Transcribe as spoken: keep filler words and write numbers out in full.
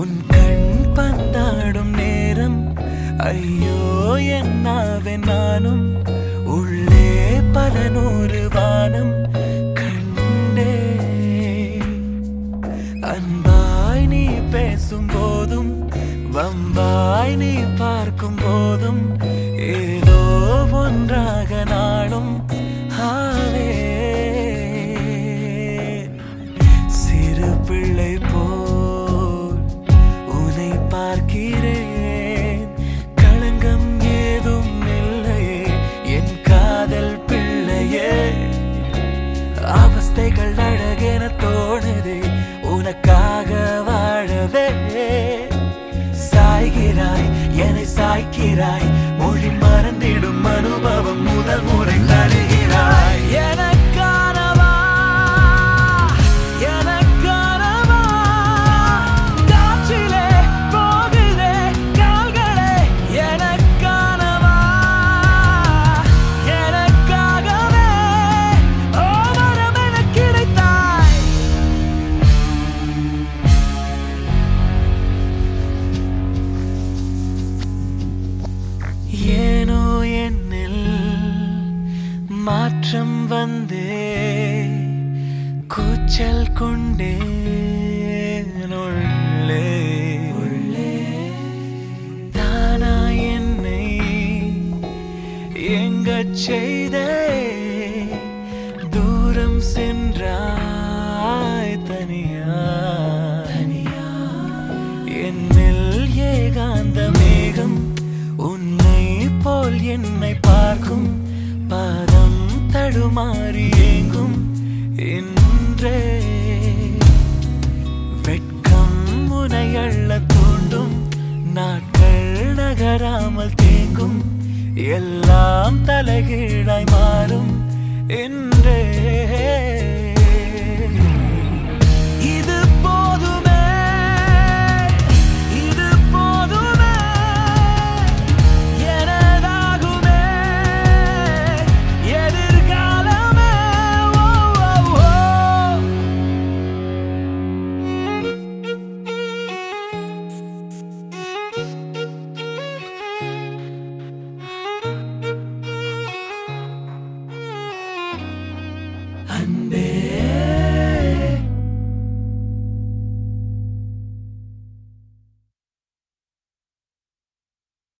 உன் கண் பந்தாடும் நேரம் ஐயோ என்னாவே நானும் உள்ளே பல நூறு வானம் கண்டே அன்பாய் நீ பேசும் போதும் வம்பாய் நீ பார்க்கும் போதும் ஏதோ ஒன்றாக நாளும் ஆவே சிறு பிள்ளை போல் உன்னை பார்க்கிறேன் களங்கம் ஏதும் இல்லையே என் காதல் பிள்ளையே அவஸ்தைகள் அழகென தோணுதே உனக்காக வாழவே சாய்கிறாய் என்னை சாய்க்கிறாய் மொழி மறந்திடும் அனுபவம் முதல் முறை தருகிறாய் எனக்கானவா எனக்கானவா காற்றிலே போகுதே கால்களே எனக்கானவா எனக்காகவே ஓ மரம் என கிடைத்தாய் ஏனோ என்னில் மாற்றம் வந்தே கூச்சல் கொண்டே உள்ளே உள்ளே தானா என்னை எங்கச் செய்தே தூரம் சென்றாய் தனியா தனியா என்னில் ஏகாந்த மேகம் உன்னை போல் என்னை பார்க்கும் பாதம் தடுமாறி ஏங்கும் இன்றே வெட்கம் உனை அள்ள தூண்டும் நாட்கள் நகராமல் தேங்கும் எல்லாம் தலைகீழாய் மாறும் இன்றே இது போதுமே இது போதுமே எனதாகுமே எதிர்காலமே ஓ ஓ ஓ அன்பே